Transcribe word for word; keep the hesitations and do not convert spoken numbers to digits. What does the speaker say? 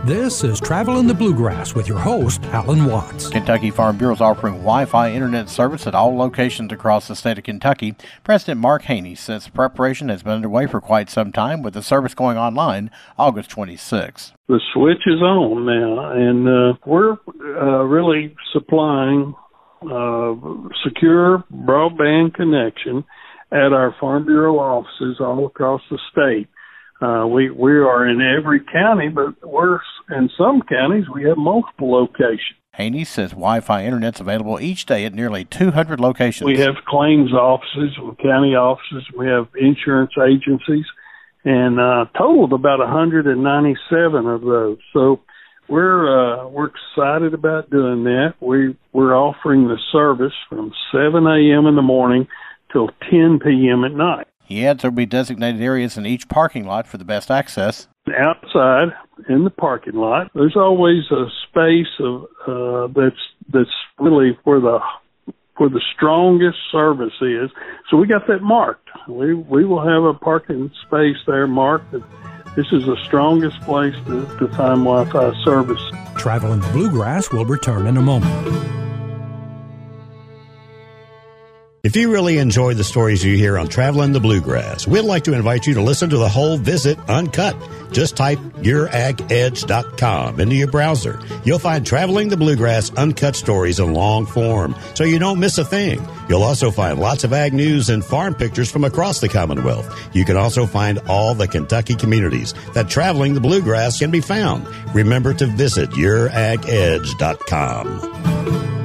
This is Traveling the Bluegrass with your host, Alan Watts. Kentucky Farm Bureau is offering Wi-Fi internet service at all locations across the state of Kentucky. President Mark Haney says preparation has been underway for quite some time, with the service going online August twenty-sixth. The switch is on now, and uh, we're uh, really supplying uh, secure broadband connection at our Farm Bureau offices all across the state. Uh, we we are in every county, but we're in some counties we have multiple locations. Haney says Wi-Fi internet's available each day at nearly two hundred locations. We have claims offices, county offices, we have insurance agencies, and uh, totaled about one hundred ninety-seven of those. So we're uh, we're excited about doing that. We we're offering the service from seven a.m. in the morning till ten p.m. at night. He adds there will be designated areas in each parking lot for the best access. Outside in the parking lot, there's always a space of uh, that's that's really where the where the strongest service is. So we got that marked. We we will have a parking space there marked. That this is the strongest place to, to find Wi-Fi service. Traveling the Bluegrass will return in a moment. If you really enjoy the stories you hear on Traveling the Bluegrass, we'd like to invite you to listen to the whole visit uncut. Just type your ag edge dot com into your browser. You'll find Traveling the Bluegrass uncut stories in long form, so you don't miss a thing. You'll also find lots of ag news and farm pictures from across the Commonwealth. You can also find all the Kentucky communities that Traveling the Bluegrass can be found. Remember to visit your ag edge dot com.